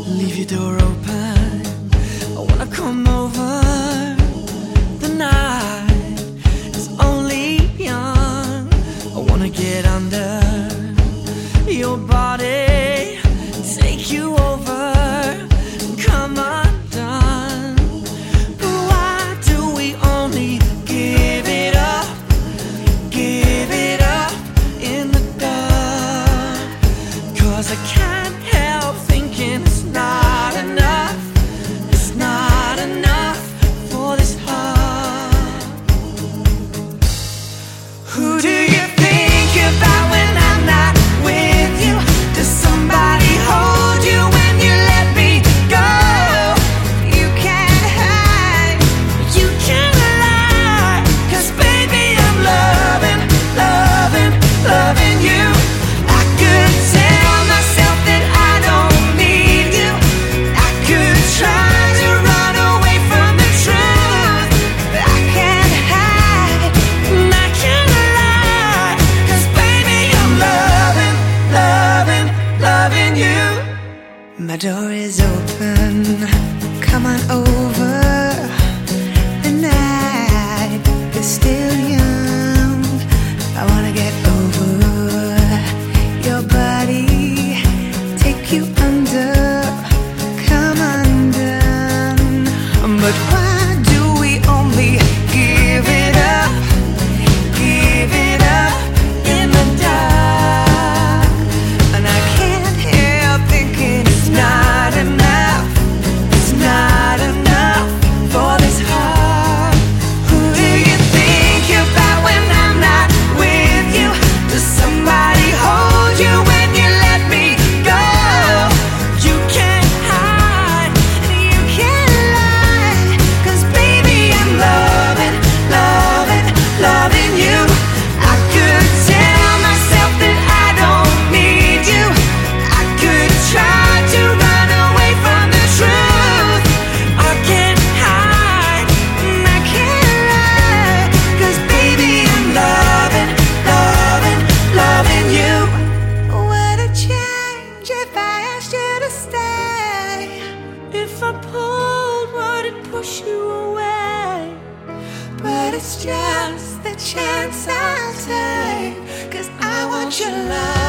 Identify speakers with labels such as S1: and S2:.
S1: Leave your door open, I wanna come over. The night is only young, I wanna get under your body, take you over, come undone. But why do we only give it up in the dark? 'Cause I can't help thinking it's not enough for this heart. Who do you think about when I'm not with you? Does somebody hold you when you let me go? You can't hide, you can't lie, 'cause baby I'm loving you. I could tell myself that I don't need you. I could try to run away from the truth, but I can't hide and I can't lie, 'cause baby I'm loving you. My door is open, come on over. The night is still young, I wanna get over your body, take you under, come undone. But why do we only give it up in the dark? And I can't help thinking it's not enough for this heart. Who do you think about when I'm not with you? Does somebody hold you when you let me go? You can't hide and you can't lie, 'cause baby I'm loving you. I could tell myself that I don't need you. I could try to run away from the truth. I can't hide and I can't lie, 'cause baby I'm loving you. Would it change if I asked you to stay? If I pulled, would it push you away? But it's just the chance I'll take, 'cause I want your love.